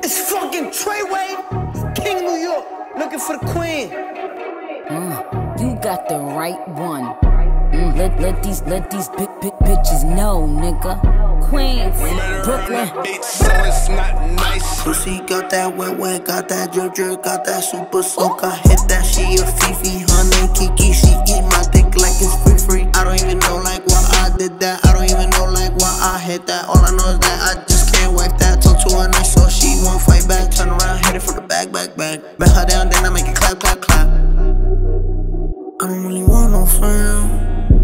It's fucking Treyway, King New York, looking for the queen. You got the right one. Let these bitches know, nigga. Queens, Brooklyn. So it's not nice. Pussy got that wet, got that drip, got that super soak. I hit that, she a Fifi, her name Kiki. She eat my dick like it's free. I don't even know like why I did that. I don't even know like why I hit that. All I know is that I just can't wipe that. Talk to her nice so she won't fight back. Turn around, hit it for the back. Bet her down, then I make it clap. I don't really want no friends.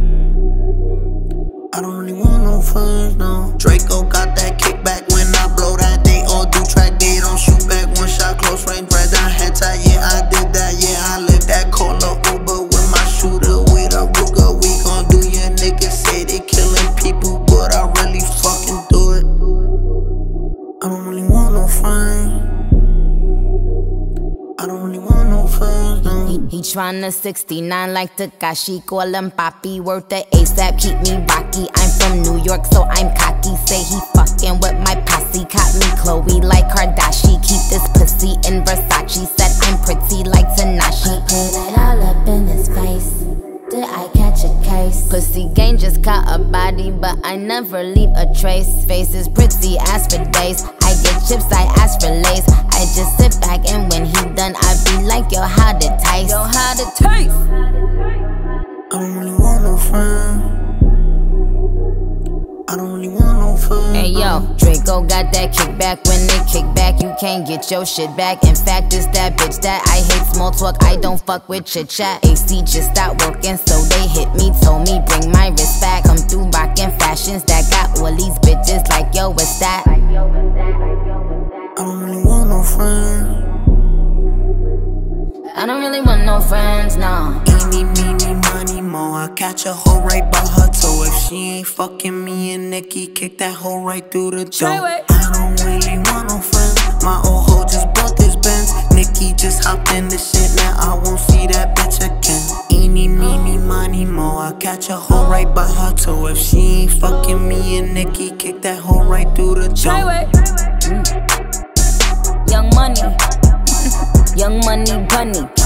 I don't really want no friends, no. Draco got that kickback when I blow that. They all do track, they don't shoot back. One shot, close range, right down head tie. Yeah, I did that, yeah, I lived that. Call a Uber with my shooter, with a Ruger. We gon' do your niggas say they killing people, but I really fucking do it. I don't really want no friends. I don't really want no friends, no. He tryna 69 like Takashi. Call him Papi, worth the ASAP, keep me rocky. I'm from New York, so I'm cocky. Say he fucking with my posse. Caught me Chloe like Kardashian. Keep this pussy in Versace. Said I'm pretty like Tanashi. Put it all up in his face. Did I catch a case? Pussy gang just caught a body, but I never leave a trace. Face is pretty, ask for days. I get chips, I ask for lace. I just sit back and when he done, I be like, yo, how'd it taste? Yo, how'd it taste? I don't really want no friends. I don't really want no friends. Hey yo, Draco got that kickback. When they kick back, you can't get your shit back. In fact, it's that bitch that I hate small talk. I don't fuck with chit chat. AC just stopped working, so they hit me. Told me bring my wrist back. Come through rockin' fashions that got all these bitches like yo, what's that? I don't really want no friends. I don't really want no friends, no. Eeny, meeny, money, mo. I catch a hoe right by her toe. If she ain't fucking me and Nikki, kick that hoe right through the door. I don't really want no friends. My old hoe just bought this Benz. Nikki just hopped in the shit, now I won't see that bitch again. Eeny, meeny, money, mo. I catch a hoe right by her toe. If she ain't fucking me and Nikki, kick that hoe right through the door. Young Money, Young Money Bunny.